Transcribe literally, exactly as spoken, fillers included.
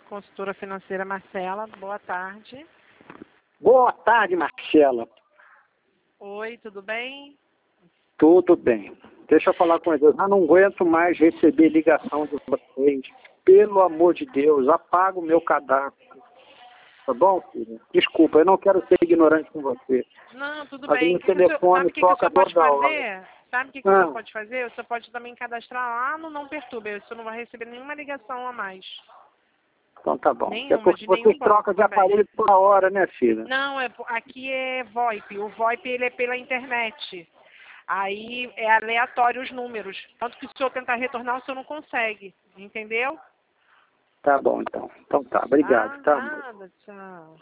Consultora financeira Marcela, boa tarde. Boa tarde, Marcela. Oi, tudo bem? Tudo bem. Deixa eu falar com vocês. Eu não aguento mais receber ligação de vocês. Pelo amor de Deus, apaga o meu cadastro. Tá bom, filha? Desculpa, eu não quero ser ignorante com você. Não, tudo Mas bem. o Que que o senhor, sabe telefone o que, que o toca senhor pode toda hora. fazer? Sabe o que, que o Ah. senhor pode fazer? O senhor pode também cadastrar lá no Não Perturbe. O senhor não vai receber nenhuma ligação a mais. Então tá bom. Nenhuma, É porque de vocês nenhum banco trocam de também. aparelho toda hora, né, filha? Não, é, aqui é VoIP. O VoIP ele é pela internet. Aí é aleatório os números. Tanto que se o senhor tentar retornar, o senhor não consegue. Entendeu? Tá bom, então. Então tá. Obrigado. Ah, Tá. nada, tchau.